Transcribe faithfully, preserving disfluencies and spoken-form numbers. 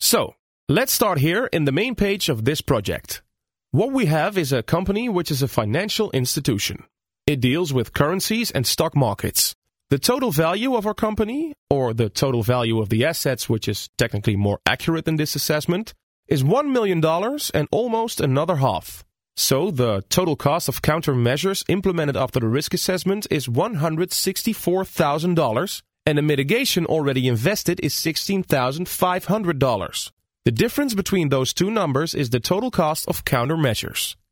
So, let's start here in the main page of this project. What we have is a company which is a financial institution. It deals with currencies and stock markets. The total value of our company, or the total value of the assets, which is technically more accurate than this assessment, is one million dollars and almost another half. So the total cost of countermeasures implemented after the risk assessment is one hundred sixty-four thousand dollars, and the mitigation already invested is sixteen thousand five hundred dollars. The difference between those two numbers is the total cost of countermeasures.